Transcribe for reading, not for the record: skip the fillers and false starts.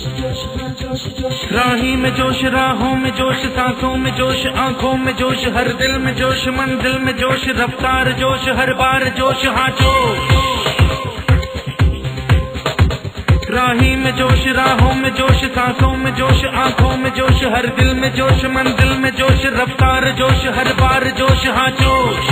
राही में जोश, राहों में जोश, सांसों में जोश, आंखों में जोश, हर दिल में जोश, मंजिल में जोश, रफ्तार जोश, हर बार जोश, हाँ जोश। राही में जोश, राहों में जोश, सांसों में जोश, आंखों में जोश, हर दिल में जोश, मंजिल में जोश, रफ्तार जोश, हर बार जोश, हाँ जोश।